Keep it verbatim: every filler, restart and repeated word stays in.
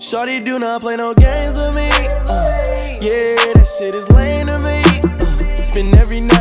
Shawty do not play no games with me. Uh, yeah, that shit is lame to me. Uh, spend every night